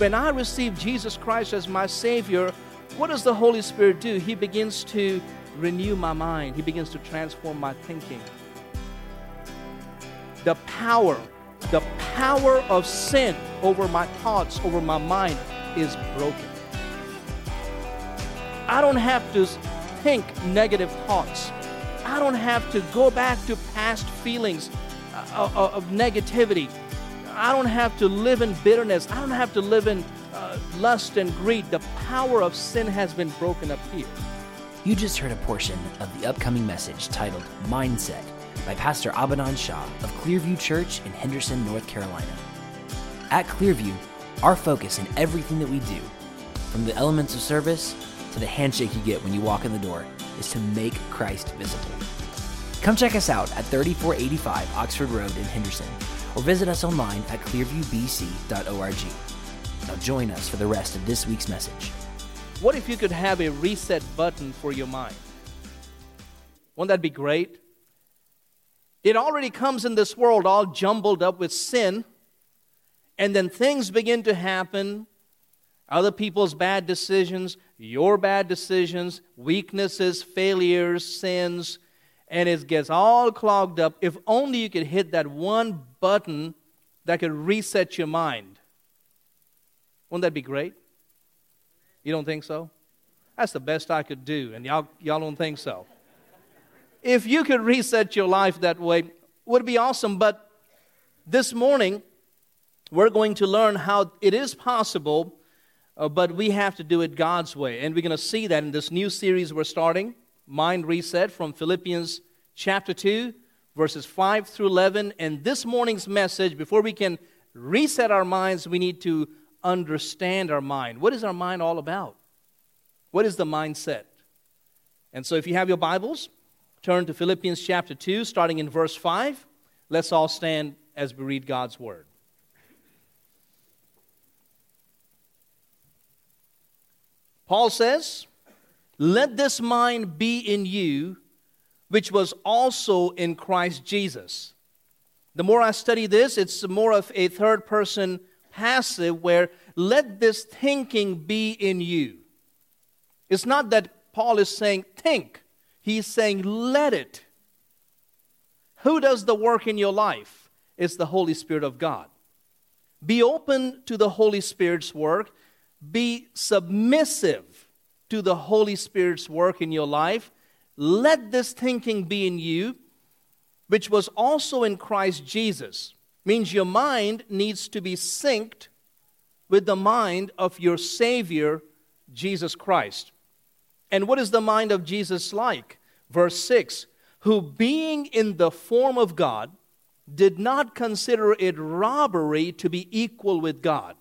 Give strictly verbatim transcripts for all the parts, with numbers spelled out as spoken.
When I receive Jesus Christ as my Savior, what does the Holy Spirit do? He begins to renew my mind. He begins to transform my thinking. The power, the power of sin over my thoughts, over my mind is broken. I don't have to think negative thoughts. I don't have to go back to past feelings of, of negativity. I don't have to live in bitterness. I don't have to live in uh, lust and greed. The power of sin has been broken up here. You just heard a portion of the upcoming message titled Mindset by Pastor Abinand Shah of Clearview Church in Henderson, North Carolina. At Clearview, our focus in everything that we do, from the elements of service to the handshake you get when you walk in the door, is to make Christ visible. Come check us out at thirty-four eighty-five Oxford Road in Henderson, or visit us online at clearview b c dot org. Now join us for the rest of this week's message. What if you could have a reset button for your mind? Wouldn't that be great? It already comes in this world all jumbled up with sin, and then things begin to happen. Other people's bad decisions, your bad decisions, weaknesses, failures, sins, and it gets all clogged up. If only you could hit that one button that could reset your mind. Wouldn't that be great? You don't think so? That's the best I could do, and y'all, y'all don't think so. If you could reset your life that way, it would be awesome. But this morning, we're going to learn how it is possible, uh, but we have to do it God's way. And we're going to see that in this new series we're starting, Mind Reset, from Philippians chapter two, verses five through eleven. And this morning's message, before we can reset our minds, we need to understand our mind. What is our mind all about? What is the mindset? And so if you have your Bibles, turn to Philippians chapter two, starting in verse five. Let's all stand as we read God's Word. Paul says, "Let this mind be in you, which was also in Christ Jesus." The more I study this, it's more of a third-person passive where let this thinking be in you. It's not that Paul is saying think. He's saying let it. Who does the work in your life? It's the Holy Spirit of God. Be open to the Holy Spirit's work. Be submissive to the Holy Spirit's work in your life. Let this thinking be in you, which was also in Christ Jesus. Means your mind needs to be synced with the mind of your Savior, Jesus Christ. And what is the mind of Jesus like? Verse six, who being in the form of God, did not consider it robbery to be equal with God.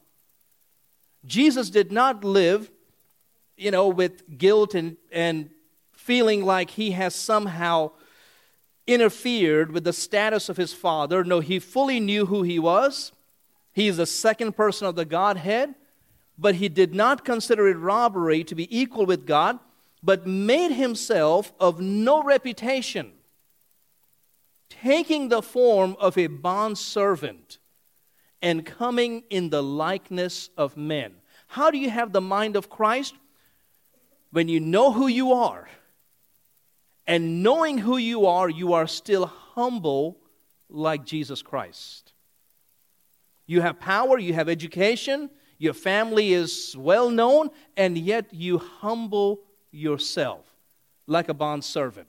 Jesus did not live, you know, with guilt and, and feeling like he has somehow interfered with the status of his Father. No, he fully knew who he was. He is the second person of the Godhead, but he did not consider it robbery to be equal with God, but made himself of no reputation, taking the form of a bondservant and coming in the likeness of men. How do you have the mind of Christ? When you know who you are, and knowing who you are, you are still humble like Jesus Christ. You have power, you have education, your family is well known, and yet you humble yourself like a bondservant.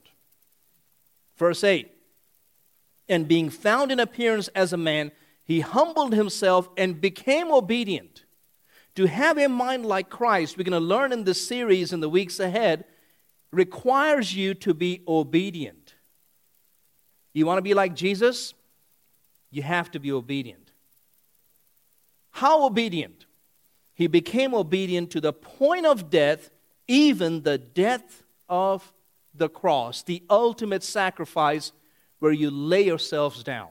Verse eight, and being found in appearance as a man, he humbled himself and became obedient. To have a mind like Christ, we're going to learn in this series in the weeks ahead, requires you to be obedient. You want to be like Jesus? You have to be obedient. How obedient? He became obedient to the point of death, even the death of the cross, the ultimate sacrifice where you lay yourselves down.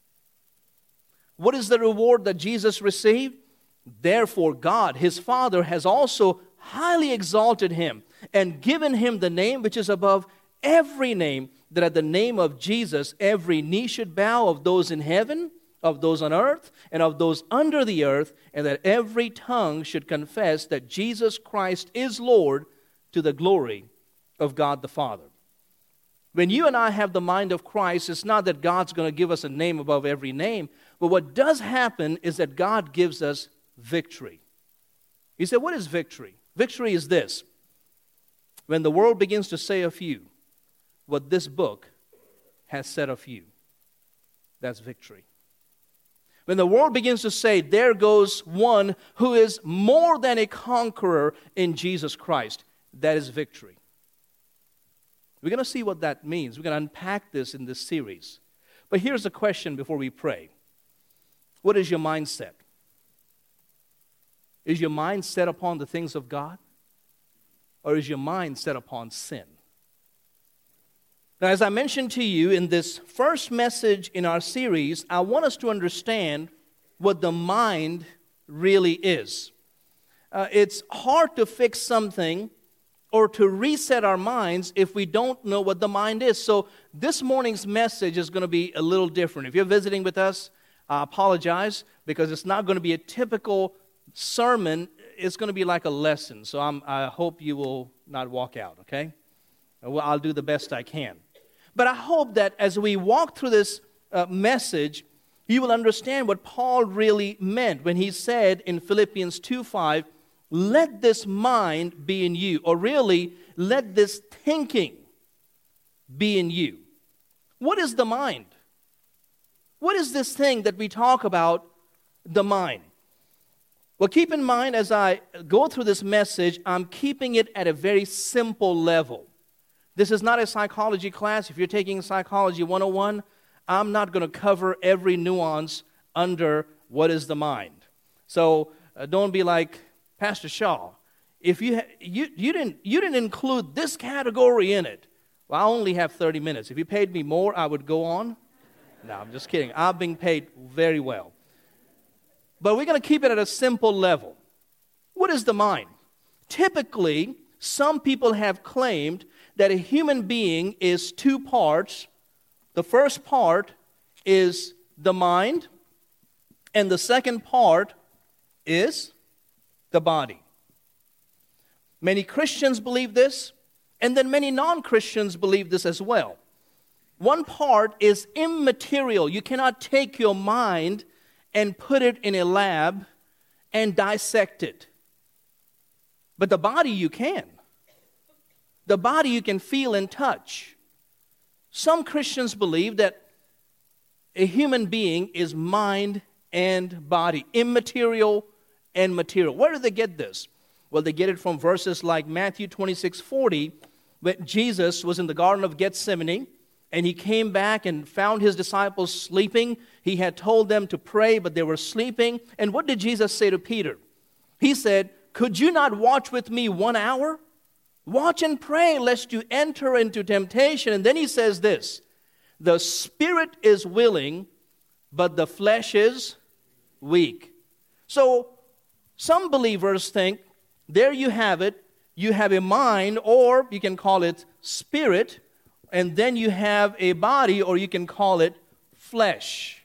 What is the reward that Jesus received? Therefore, God, his Father, has also highly exalted him and given him the name which is above every name, that at the name of Jesus every knee should bow, of those in heaven of those on earth and of those under the earth, and that every tongue should confess that Jesus Christ is Lord, to the glory of God the Father. When you and I have the mind of Christ, it's not that God's going to give us a name above every name, but what does happen is that God gives us victory. You say, what is victory? Victory is this: when the world begins to say of you what this book has said of you, that's victory. When the world begins to say, there goes one who is more than a conqueror in Jesus Christ, that is victory. We're going to see what that means. We're going to unpack this in this series. But here's a question before we pray. What is your mindset? Is your mind set upon the things of God? Or is your mind set upon sin? Now, as I mentioned to you in this first message in our series, I want us to understand what the mind really is. Uh, it's hard to fix something or to reset our minds if we don't know what the mind is. So this morning's message is going to be a little different. If you're visiting with us, I apologize, because it's not going to be a typical sermon. It's going to be like a lesson. So I'm, I hope you will not walk out, okay? Well, I'll do the best I can. But I hope that as we walk through this uh, message, you will understand what Paul really meant when he said in Philippians two five, let this mind be in you, or really, let this thinking be in you. What is the mind? What is this thing that we talk about, the mind? Well, keep in mind, as I go through this message, I'm keeping it at a very simple level. This is not a psychology class. If you're taking Psychology one oh one, I'm not going to cover every nuance under what is the mind. So uh, don't be like Pastor Shaw. If you, ha- you you didn't you didn't include this category in it, well, I only have thirty minutes. If you paid me more, I would go on. No, I'm just kidding. I'm being paid very well. But we're going to keep it at a simple level. What is the mind? Typically, some people have claimed that a human being is two parts. The first part is the mind, and the second part is the body. Many Christians believe this, and then many non-Christians believe this as well. One part is immaterial. You cannot take your mind and put it in a lab and dissect it. But the body you can. The body you can feel and touch. Some Christians believe that a human being is mind and body, immaterial and material. Where do they get this? Well, they get it from verses like Matthew twenty-six forty, when Jesus was in the Garden of Gethsemane, and he came back and found his disciples sleeping. He had told them to pray, but they were sleeping. And what did Jesus say to Peter? He said, could you not watch with me one hour? Watch and pray, lest you enter into temptation. And then he says this, the spirit is willing, but the flesh is weak. So some believers think, there you have it. You have a mind, or you can call it spirit, and then you have a body, or you can call it flesh.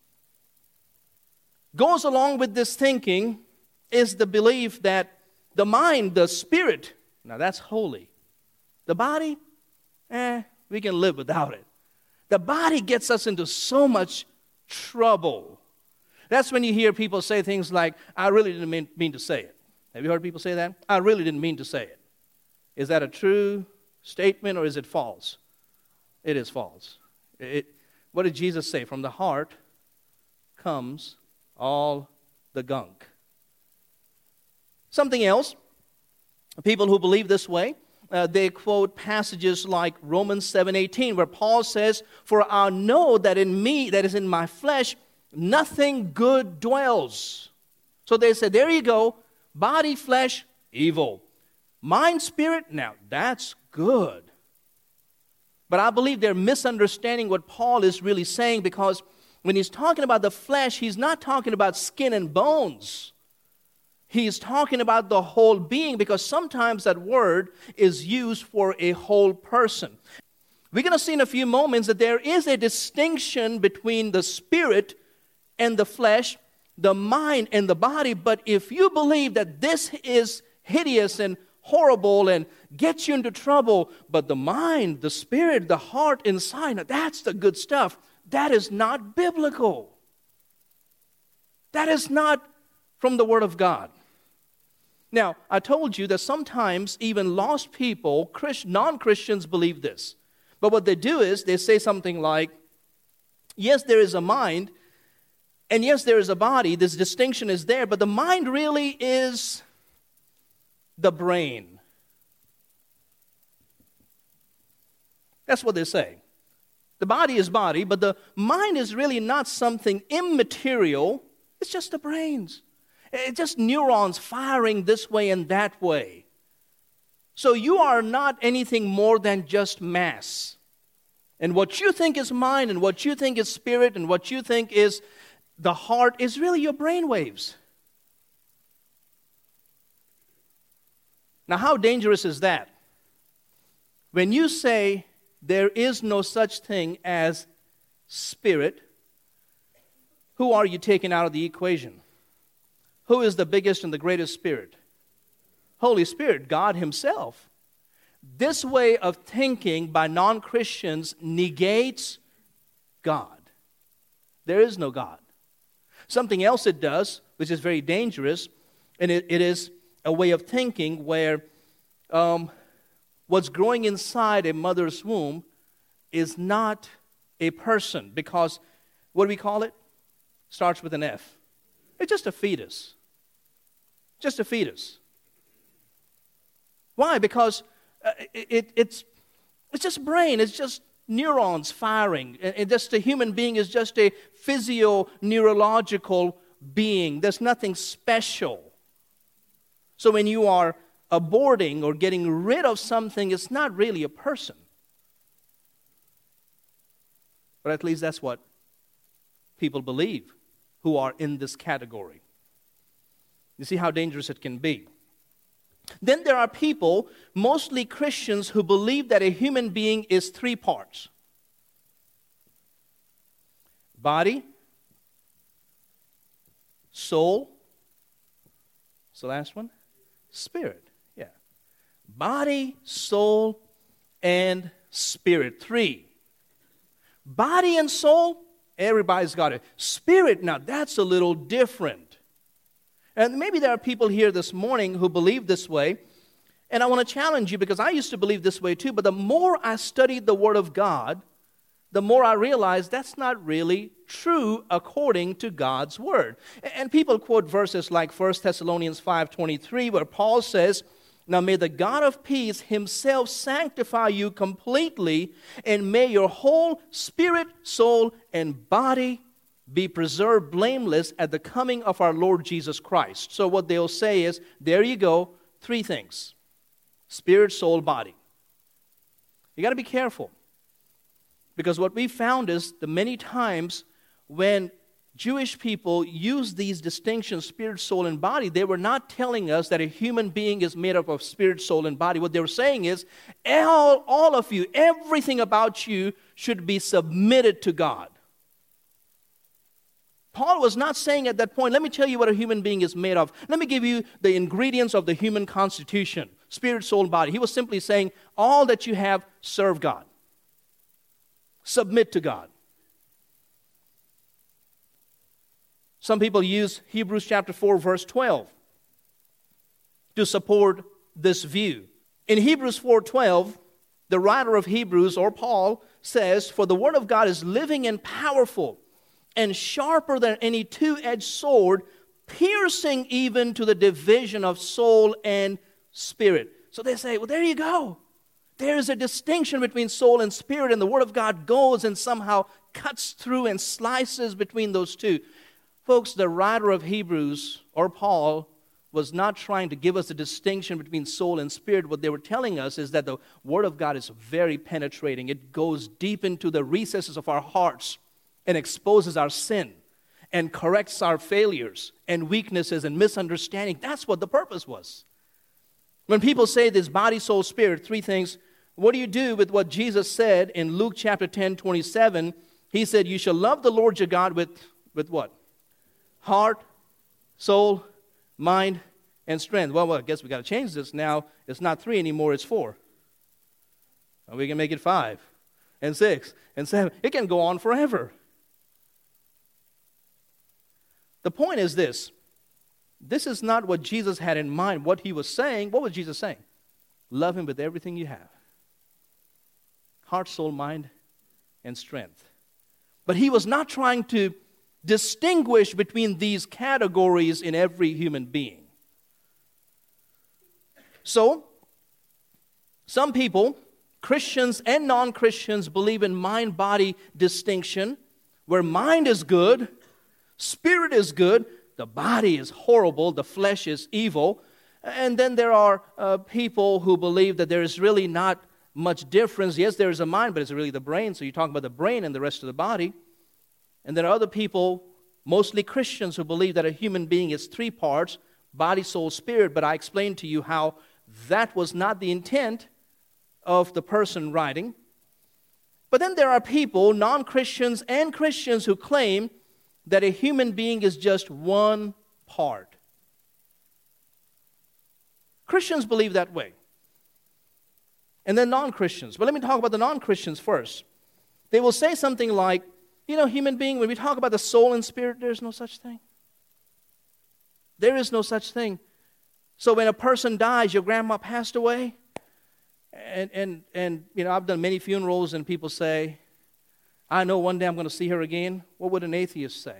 Goes along with this thinking is the belief that the mind, the spirit, now that's holy. The body, eh, we can live without it. The body gets us into so much trouble. That's when you hear people say things like, I really didn't mean, mean to say it. Have you heard people say that? I really didn't mean to say it. Is that a true statement, or is it false? It is false. It, what did Jesus say? From the heart comes all the gunk. Something else, people who believe this way, uh, they quote passages like Romans seven eighteen, where Paul says, for I know that in me, that is in my flesh, nothing good dwells. So they say, there you go, body, flesh, evil. Mind, spirit, now that's good. But I believe they're misunderstanding what Paul is really saying, because when he's talking about the flesh, he's not talking about skin and bones. He's talking about the whole being, because sometimes that word is used for a whole person. We're going to see in a few moments that there is a distinction between the spirit and the flesh, the mind and the body. But if you believe that this is hideous and horrible and gets you into trouble, but the mind, the spirit, the heart inside, that's the good stuff, that is not biblical. That is not from the Word of God. Now, I told you that sometimes even lost people, non-Christians, believe this. But what they do is they say something like, yes, there is a mind, and yes, there is a body. This distinction is there, but the mind really is the brain. That's what they say. The body is body, but the mind is really not something immaterial. It's just the brains. It's just neurons firing this way and that way. So you are not anything more than just mass. And what you think is mind, and what you think is spirit, and what you think is the heart is really your brain waves. Now, how dangerous is that? When you say there is no such thing as spirit, who are you taking out of the equation? Who is the biggest and the greatest spirit? Holy Spirit, God Himself. This way of thinking by non-Christians negates God. There is no God. Something else it does, which is very dangerous, and it, it is a way of thinking where um, what's growing inside a mother's womb is not a person, because what do we call it? Starts with an F. It's just a fetus. Just a fetus. Why? Because uh, it, it, it's, it's just brain. It's just neurons firing. And, and just a human being is just a physio-neurological being. There's nothing special. So when you are aborting or getting rid of something, it's not really a person. But at least that's what people believe who are in this category. You see how dangerous it can be. Then there are people, mostly Christians, who believe that a human being is three parts. Body, soul, what's the last one? Spirit, yeah. Body, soul, and spirit. Three. Body and soul, everybody's got it. Spirit, now that's a little different. And maybe there are people here this morning who believe this way. And I want to challenge you, because I used to believe this way too. But the more I studied the Word of God, the more I realized that's not really true according to God's Word. And people quote verses like First Thessalonians five twenty-three, where Paul says, "Now may the God of peace Himself sanctify you completely, and may your whole spirit, soul, and body be preserved blameless at the coming of our Lord Jesus Christ." So what they'll say is, there you go, three things. Spirit, soul, body. You got to be careful. Because what we found is the many times when Jewish people use these distinctions, spirit, soul, and body, they were not telling us that a human being is made up of spirit, soul, and body. What they were saying is, all, all of you, everything about you should be submitted to God. Paul was not saying at that point, let me tell you what a human being is made of. Let me give you the ingredients of the human constitution, spirit, soul, and body. He was simply saying, all that you have, serve God. Submit to God. Some people use Hebrews chapter four, verse twelve to support this view. In Hebrews four twelve, the writer of Hebrews, or Paul, says, "For the word of God is living and powerful, and sharper than any two-edged sword, piercing even to the division of soul and spirit." So they say, well, there you go. There is a distinction between soul and spirit, and the Word of God goes and somehow cuts through and slices between those two. Folks, the writer of Hebrews, or Paul, was not trying to give us a distinction between soul and spirit. What they were telling us is that the Word of God is very penetrating. It goes deep into the recesses of our hearts and exposes our sin and corrects our failures and weaknesses and misunderstanding. That's what the purpose was. When people say this body, soul, spirit, three things, what do you do with what Jesus said in Luke chapter ten, twenty-seven? He said, you shall love the Lord your God with, with what? heart, soul, mind, and strength. Well, well I guess we got to change this now. It's not three anymore, it's four. And we can make it five, and six, and seven. It can go on forever. The point is this. This is not what Jesus had in mind, what he was saying. What was Jesus saying? Love him with everything you have. Heart, soul, mind, and strength. But he was not trying to distinguish between these categories in every human being. So, some people, Christians and non-Christians, believe in mind-body distinction, where mind is good, spirit is good, the body is horrible, the flesh is evil. And then there are uh, people who believe that there is really not much difference. Yes, there is a mind, but it's really the brain. So you're talking about the brain and the rest of the body. And there are other people, mostly Christians, who believe that a human being is three parts, body, soul, spirit. But I explained to you how that was not the intent of the person writing. But then there are people, non-Christians and Christians, who claim that a human being is just one part. Christians believe that way. And then non-Christians. But let me talk about the non-Christians first. They will say something like, you know, human being, when we talk about the soul and spirit, there's no such thing. There is no such thing. So when a person dies, your grandma passed away, and, and, and you know, I've done many funerals, and people say, I know one day I'm going to see her again. What would an atheist say?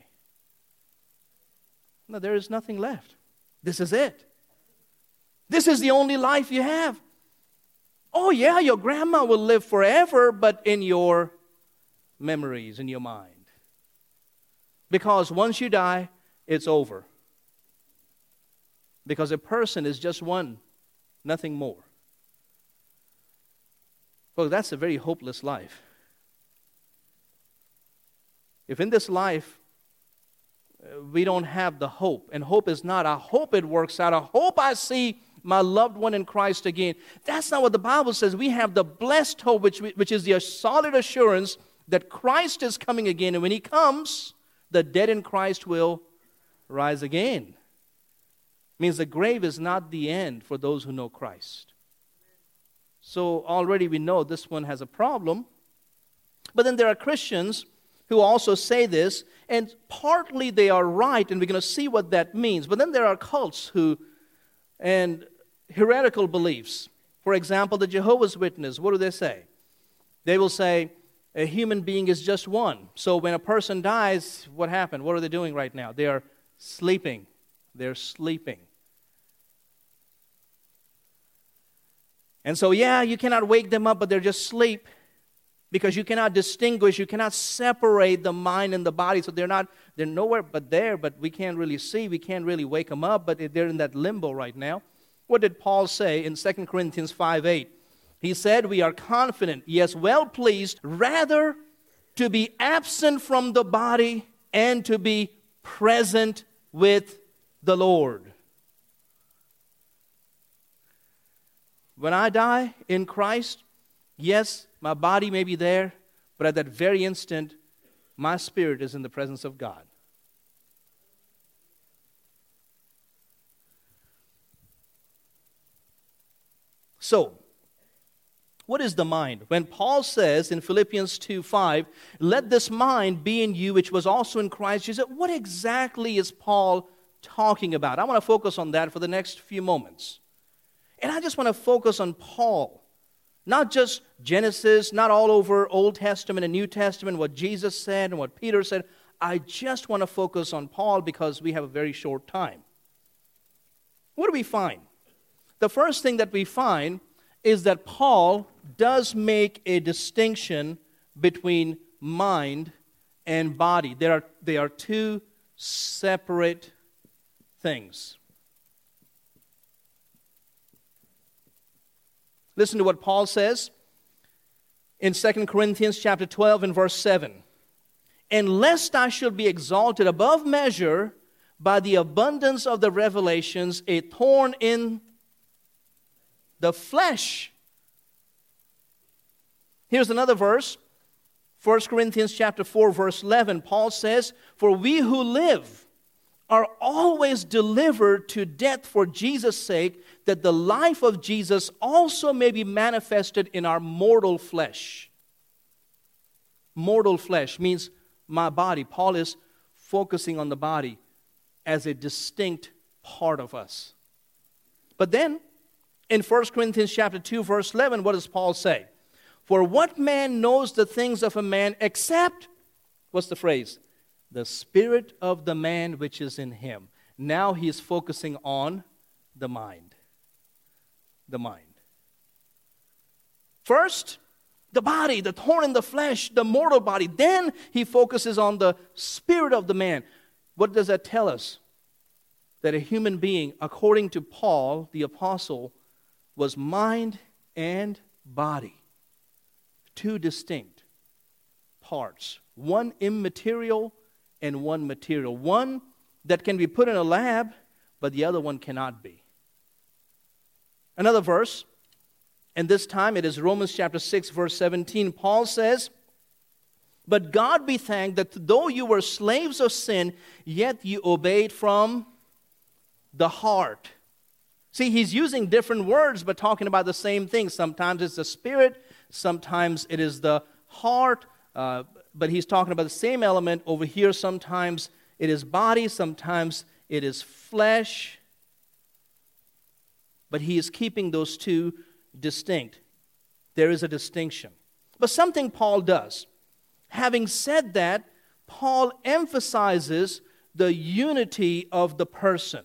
No, there is nothing left. This is it. This is the only life you have. Oh yeah, your grandma will live forever, but in your memories, in your mind. Because once you die, it's over. Because a person is just one, nothing more. Well, that's a very hopeless life. If in this life uh, we don't have the hope, and hope is not, I hope it works out, I hope I see my loved one in Christ again. That's not what the Bible says. We have the blessed hope, which, which is the solid assurance that Christ is coming again. And when he comes, the dead in Christ will rise again. It means the grave is not the end for those who know Christ. So already we know this one has a problem. But then there are Christians who also say this, and partly they are right, and we're going to see what that means. But then there are cults who, and heretical beliefs. For example, the Jehovah's Witnesses, what do they say? They will say, a human being is just one. So when a person dies, what happened? What are they doing right now? They are sleeping. They're sleeping. And so, yeah, you cannot wake them up, but they're just asleep. Because you cannot distinguish, you cannot separate the mind and the body. So they're not, they're nowhere but there, but we can't really see, we can't really wake them up, but they're in that limbo right now. What did Paul say in Second Corinthians five eight? He said, we are confident, yes, well pleased, rather to be absent from the body and to be present with the Lord. When I die in Christ, yes, my body may be there, but at that very instant, my spirit is in the presence of God. So, what is the mind? When Paul says in Philippians two five, let this mind be in you, which was also in Christ Jesus, what exactly is Paul talking about? I want to focus on that for the next few moments. And I just want to focus on Paul. Not just Genesis, not all over Old Testament and New Testament, what Jesus said and what Peter said. I just want to focus on Paul because we have a very short time. What do we find? The first thing that we find is that Paul does make a distinction between mind and body. There are, they are two separate things. Listen to what Paul says in Second Corinthians chapter twelve and verse seven. And lest I should be exalted above measure by the abundance of the revelations, a thorn in the flesh. Here's another verse. First Corinthians chapter four, verse eleven. Paul says, for we who live are always delivered to death for Jesus' sake, that the life of Jesus also may be manifested in our mortal flesh. Mortal flesh means my body. Paul is focusing on the body as a distinct part of us. But then, in First Corinthians chapter two, verse eleven, what does Paul say? For what man knows the things of a man except, what's the phrase? The spirit of the man which is in him. Now he is focusing on the mind. The mind. First, the body, the thorn in the flesh, the mortal body. Then he focuses on the spirit of the man. What does that tell us? That a human being, according to Paul, the apostle, was mind and body. Two distinct parts. One immaterial and one material. One that can be put in a lab, but the other one cannot be. Another verse, and this time it is Romans chapter six, verse seventeen. Paul says, but God be thanked that though you were slaves of sin, yet you obeyed from the heart. See, he's using different words, but talking about the same thing. Sometimes it's the spirit, sometimes it is the heart, uh, but he's talking about the same element over here. Sometimes it is body, sometimes it is flesh. But he is keeping those two distinct. There is a distinction. But something Paul does. Having said that, Paul emphasizes the unity of the person.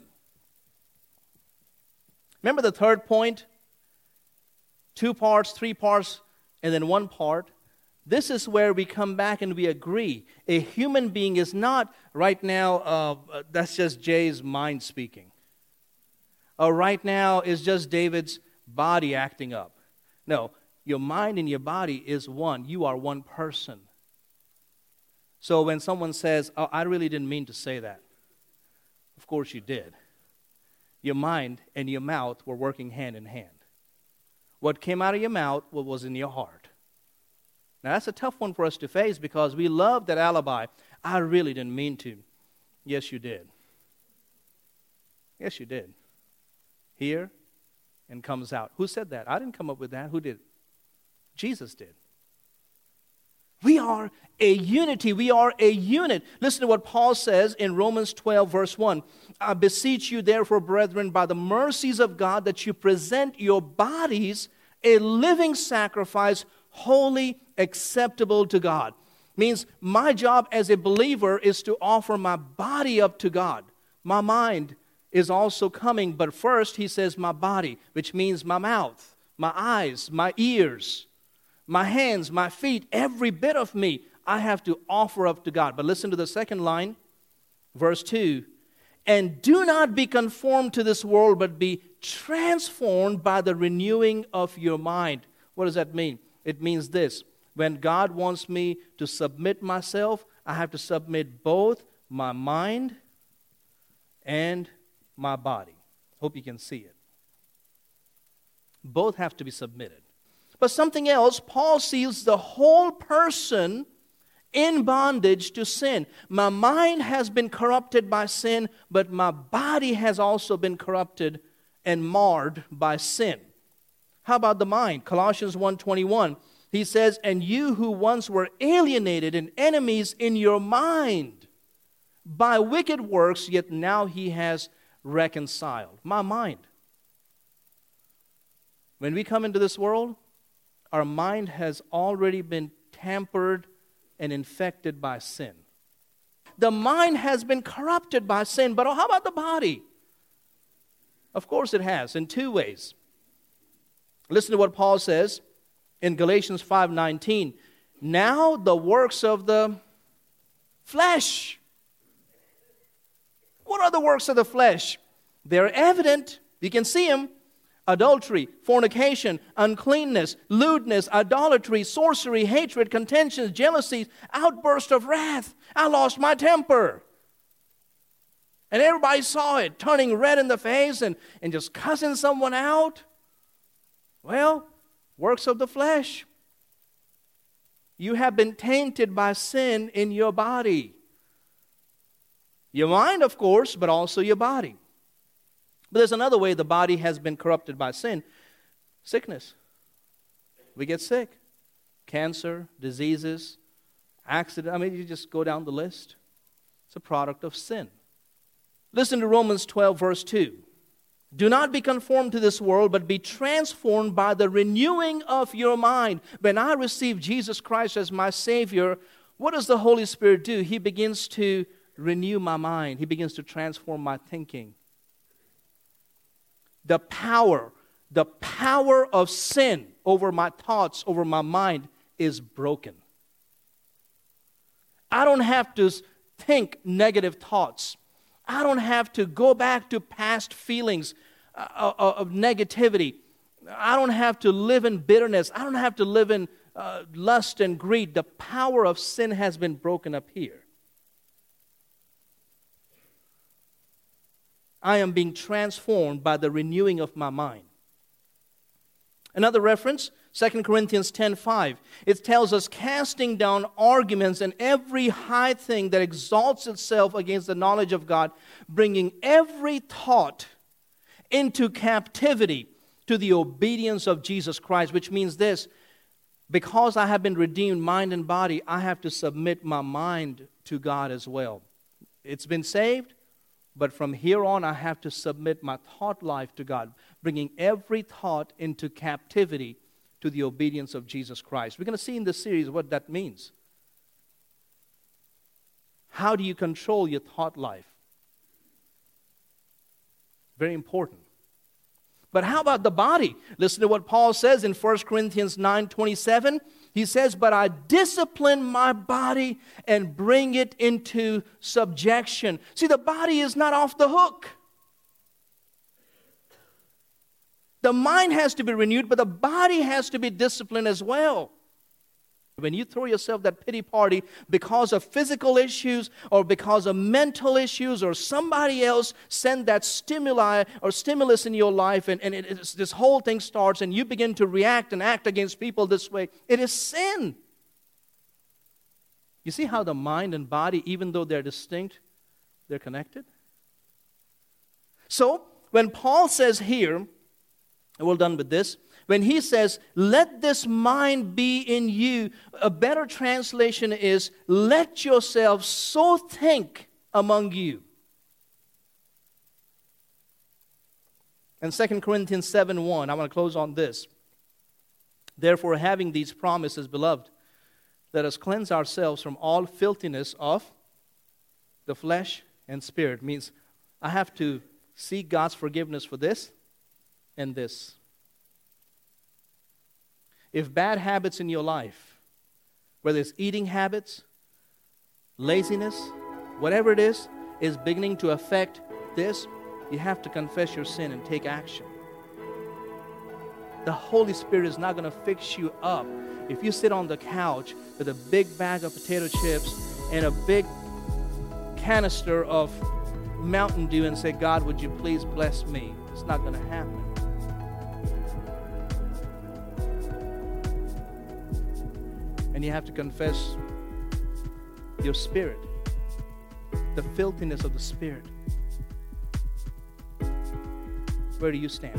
Remember the third point? Two parts, three parts, and then one part. This is where we come back and we agree. A human being is not right now, uh, that's just Jay's mind speaking. Or right now is just David's body acting up. No, your mind and your body is one. You are one person. So when someone says, oh, I really didn't mean to say that. Of course you did. Your mind and your mouth were working hand in hand. What came out of your mouth, what was in your heart. Now that's a tough one for us to face because we love that alibi. I really didn't mean to. Yes, you did. Yes, you did. Here and comes out. Who said that? I didn't come up with that. Who did? Jesus did. We are a unity. We are a unit. Listen to what Paul says in Romans twelve, verse one. I beseech you, therefore, brethren, by the mercies of God, that you present your bodies a living sacrifice, holy, acceptable to God. Means my job as a believer is to offer my body up to God. My mind is also coming, but first he says my body, which means my mouth, my eyes, my ears, my hands, my feet, every bit of me, I have to offer up to God. But listen to the second line, verse two. And do not be conformed to this world, but be transformed by the renewing of your mind. What does that mean? It means this. When God wants me to submit myself, I have to submit both my mind and my body. Hope you can see it. Both have to be submitted. But something else, Paul sees the whole person in bondage to sin. My mind has been corrupted by sin, but my body has also been corrupted and marred by sin. How about the mind? Colossians one twenty-one, he says, and you who once were alienated and enemies in your mind by wicked works, yet now he has reconciled. My mind. When we come into this world, our mind has already been tampered and infected by sin. The mind has been corrupted by sin, but how about the body? Of course it has, in two ways. Listen to what Paul says in Galatians five nineteen. Now the works of the flesh. What are the works of the flesh? They're evident. You can see them. Adultery, fornication, uncleanness, lewdness, idolatry, sorcery, hatred, contentions, jealousies, outburst of wrath. I lost my temper. And everybody saw it, turning red in the face and, and just cussing someone out. Well, works of the flesh. You have been tainted by sin in your body. Your mind, of course, but also your body. But there's another way the body has been corrupted by sin. Sickness. We get sick. Cancer, diseases, accident. I mean, you just go down the list. It's a product of sin. Listen to Romans twelve, verse two. Do not be conformed to this world, but be transformed by the renewing of your mind. When I receive Jesus Christ as my Savior, what does the Holy Spirit do? He begins to renew my mind. He begins to transform my thinking. The power, the power of sin over my thoughts, over my mind is broken. I don't have to think negative thoughts. I don't have to go back to past feelings uh, of negativity. I don't have to live in bitterness. I don't have to live in uh, lust and greed. The power of sin has been broken up here. I am being transformed by the renewing of my mind. Another reference, Second Corinthians ten five. It tells us, casting down arguments and every high thing that exalts itself against the knowledge of God, bringing every thought into captivity to the obedience of Jesus Christ, which means this: because I have been redeemed, mind and body, I have to submit my mind to God as well. It's been saved, but from here on, I have to submit my thought life to God, bringing every thought into captivity to the obedience of Jesus Christ. We're going to see in this series what that means. How do you control your thought life? Very important. But how about the body? Listen to what Paul says in First Corinthians nine twenty-seven. He says, but I discipline my body and bring it into subjection. See, the body is not off the hook. The mind has to be renewed, but the body has to be disciplined as well. When you throw yourself that pity party because of physical issues or because of mental issues, or somebody else send that stimuli or stimulus in your life, and, and it, it's, this whole thing starts and you begin to react and act against people this way, it is sin. You see how the mind and body, even though they're distinct, they're connected? So, when Paul says here, we're done with this. When he says, let this mind be in you, a better translation is, let yourselves so think among you. And Second Corinthians seven one, I want to close on this. Therefore, having these promises, beloved, let us cleanse ourselves from all filthiness of the flesh and spirit. Means I have to seek God's forgiveness for this and this. If bad habits in your life, whether it's eating habits, laziness, whatever it is, is beginning to affect this, you have to confess your sin and take action. The Holy Spirit is not going to fix you up if you sit on the couch with a big bag of potato chips and a big canister of Mountain Dew and say, God, would you please bless me? It's not going to happen. And you have to confess your spirit, the filthiness of the spirit. Where do you stand?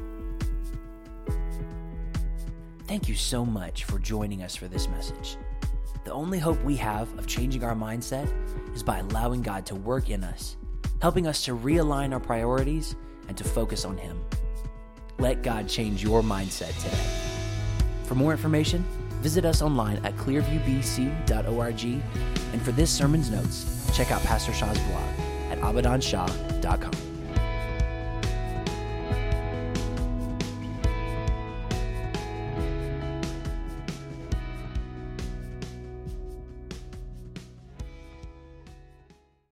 Thank you so much for joining us for this message. The only hope we have of changing our mindset is by allowing God to work in us, helping us to realign our priorities and to focus on Him. Let God change your mindset today. For more information, visit us online at clearview b c dot org, and for this sermon's notes, check out Pastor Shah's blog at abadan shah dot com.